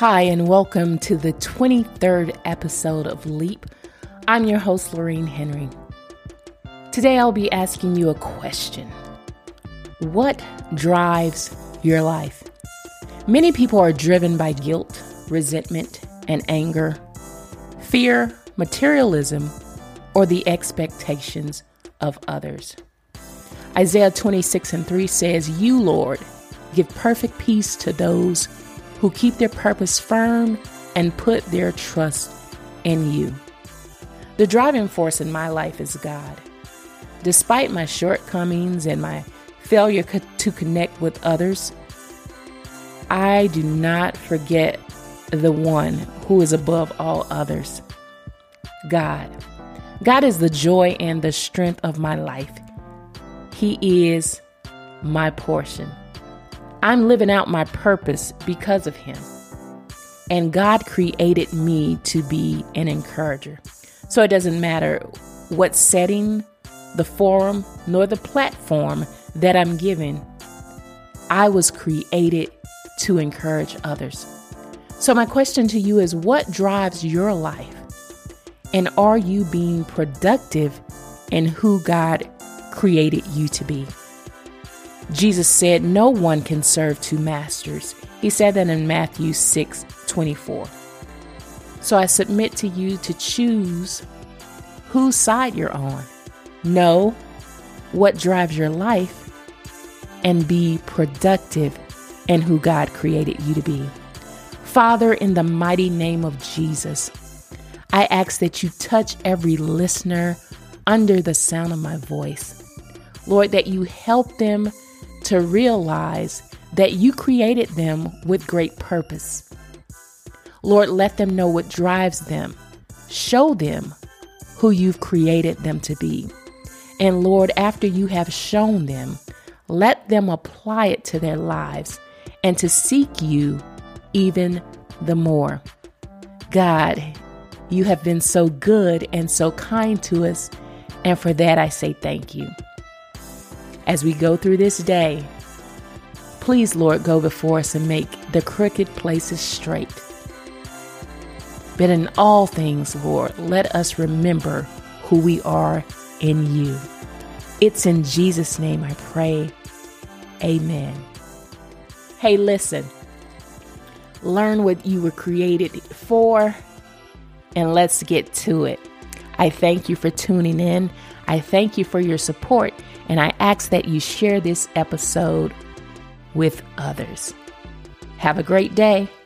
Hi, and welcome to the 23rd episode of Leap. I'm your host, Lorraine Henry. Today, I'll be asking you a question. What drives your life? Many people are driven by guilt, resentment, and anger, fear, materialism, or the expectations of others. Isaiah 26:3 says, "You, Lord, give perfect peace to those who keep their purpose firm and put their trust in you." The driving force in my life is God. Despite my shortcomings and my failure to connect with others, I do not forget the one who is above all others, God. God is the joy and the strength of my life. He is my portion. I'm living out my purpose because of him. And God created me to be an encourager. So it doesn't matter what setting, the forum, nor the platform that I'm given. I was created to encourage others. So my question to you is, what drives your life? And are you being productive in who God created you to be? Jesus said no one can serve two masters. He said that in Matthew 6:24. So I submit to you to choose whose side you're on. Know what drives your life and be productive in who God created you to be. Father, in the mighty name of Jesus, I ask that you touch every listener under the sound of my voice. Lord, that you help them to realize that you created them with great purpose. Lord, let them know what drives them. Show them who you've created them to be. And Lord, after you have shown them, let them apply it to their lives and to seek you even the more. God, you have been so good and so kind to us, and for that I say thank you. As we go through this day, please, Lord, go before us and make the crooked places straight. But in all things, Lord, let us remember who we are in you. It's in Jesus' name I pray. Amen. Hey, listen. Learn what you were created for, and let's get to it. I thank you for tuning in. I thank you for your support, and I ask that you share this episode with others. Have a great day.